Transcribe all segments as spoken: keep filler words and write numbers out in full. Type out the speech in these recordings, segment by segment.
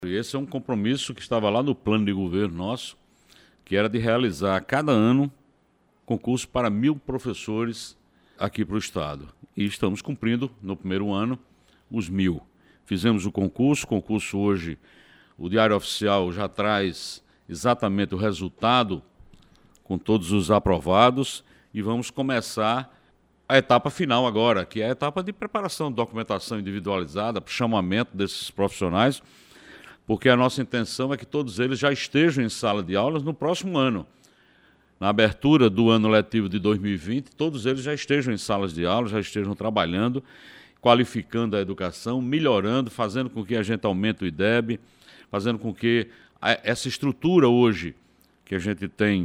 Esse é um compromisso que estava lá no plano de governo nosso, que era de realizar a cada ano concurso para mil professores aqui para o Estado. E estamos cumprindo, no primeiro ano, os mil. Fizemos o concurso, o concurso hoje, o Diário Oficial já traz exatamente o resultado com todos os aprovados e vamos começar a etapa final agora, que é a etapa de preparação de documentação individualizada, para o chamamento desses profissionais, porque a nossa intenção é que todos eles já estejam em sala de aulas no próximo ano. Na abertura do ano letivo de dois mil e vinte, todos eles já estejam em salas de aula, já estejam trabalhando, qualificando a educação, melhorando, fazendo com que a gente aumente o I D E B, fazendo com que a, essa estrutura hoje que a gente tem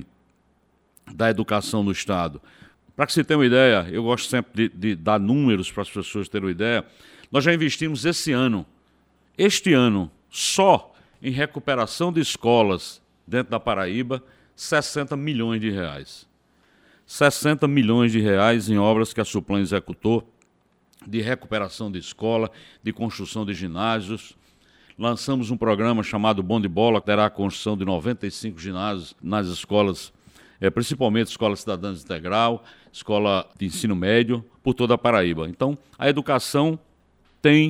da educação no Estado. Para que você tenha uma ideia, eu gosto sempre de, de dar números para as pessoas terem uma ideia, nós já investimos esse ano, este ano, só em recuperação de escolas dentro da Paraíba, sessenta milhões de reais. sessenta milhões de reais em obras que a Suplan executou, de recuperação de escola, de construção de ginásios. Lançamos um programa chamado Bom de Bola, que terá a construção de noventa e cinco ginásios nas escolas, é, principalmente Escola Cidadãs Integral, Escola de Ensino Médio, por toda a Paraíba. Então, a educação tem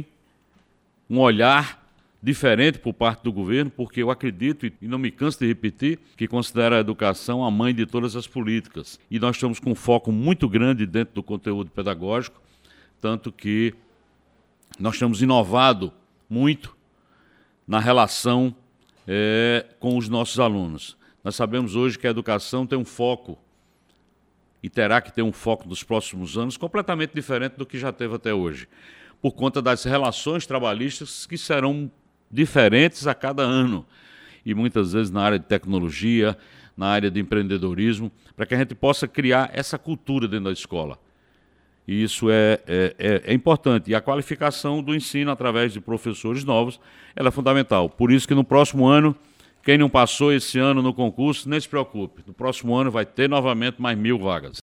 um olhar diferente por parte do governo, porque eu acredito, e não me canso de repetir, que considera a educação a mãe de todas as políticas. E nós estamos com um foco muito grande dentro do conteúdo pedagógico, tanto que nós temos inovado muito na relação é, com os nossos alunos. Nós sabemos hoje que a educação tem um foco, e terá que ter um foco nos próximos anos, completamente diferente do que já teve até hoje, por conta das relações trabalhistas que serão diferentes a cada ano, e muitas vezes na área de tecnologia, na área de empreendedorismo, para que a gente possa criar essa cultura dentro da escola. E isso é, é, é importante. E a qualificação do ensino através de professores novos, ela é fundamental. Por isso que no próximo ano, quem não passou esse ano no concurso, nem se preocupe. No próximo ano vai ter novamente mais mil vagas.